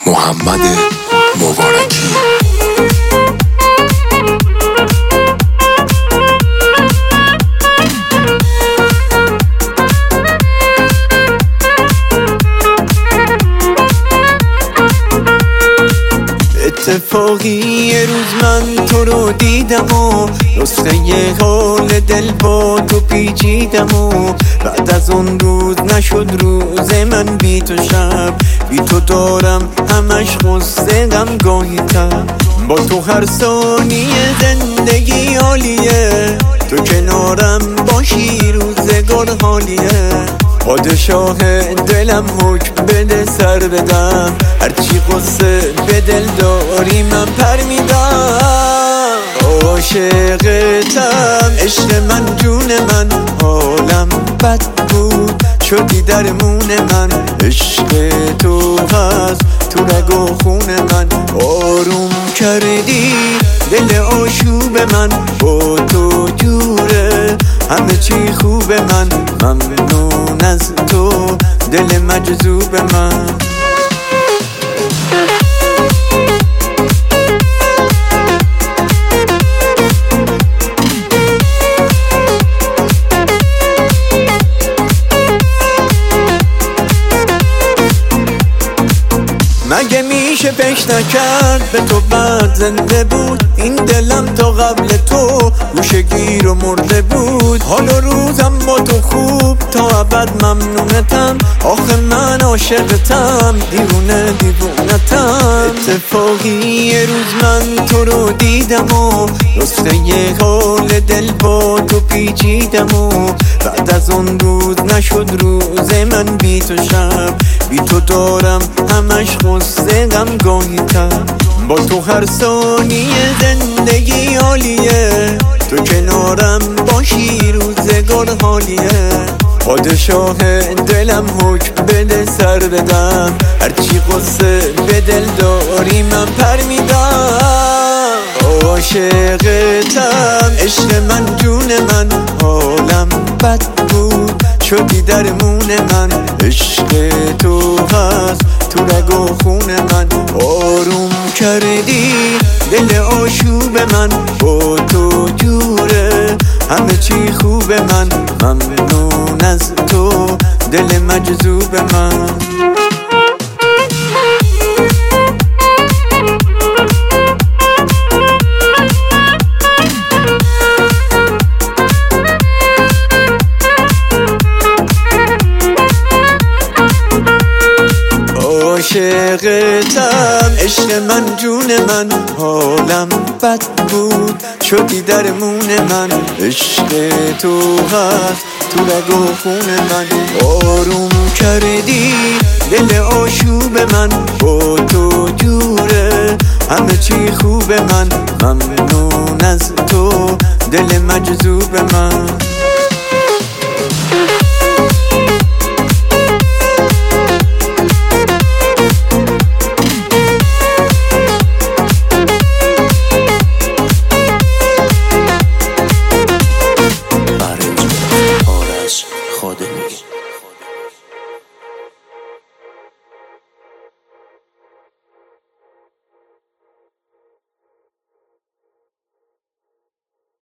محمد مبارکی. اتفاقی یه روز من تو رو دیدم و نسخه حال دل با تو پیچیدم و بعد از اون روز نشد روز من بی تو، شب بی تو دارم همش غصه غمگاهی تر. با تو هر ثانیه زندگی عالیه، تو کنارم باشی روزگار حالیه. پادشاه دلم حکم بده سر بدم، هرچی قصه به دل داری من پر میدم. عاشقتم عشق من جون من، حالم بد بود شدی درمون من. عشق تو هست تو رگ و خون من، آروم کردی دل آشوب من. با تو جوره همه چی خوب من، ممنون از تو دل مجذوب من. مگه میشه پیش نکرد به تو بعد زنده بود؟ این دلم تا قبل تو گوشگیر و مرده بود. حال و روزم با تو خوب تا ابد ممنونتم، آخه من عاشقتم دیوونه دیوونتم. اتفاقی یه روز من تو رو دیدم و نسخه حال دل با تو پیچیدم و بعد از اون روز نشد روز من بی تو، شب بی تو دارم همش غصه غمگاهی تر. با تو هر ثانیه زندگی عالیه، تو کنارم باشی روزگار حالیه. پادشاه دلم حکم بده سر بدم، هرچی قصه به دل داری من پر میدم. عاشقتم عشق من جون من، حالم بد بود شدی درمون من. عشق تو هست تو رگ و خون من، آروم کردی دل آشوب من. با تو جوره همه چی خوب من، ممنون از تو دل مجذوب من. عاشقتم عشق من جون من، حالم بد بود شدی درمون من. عشق تو هست تو رگ و خون من، آروم کردی دل آشوب من. با تو جوره همه چی خوب من، ممنون از تو دل مجذوب من.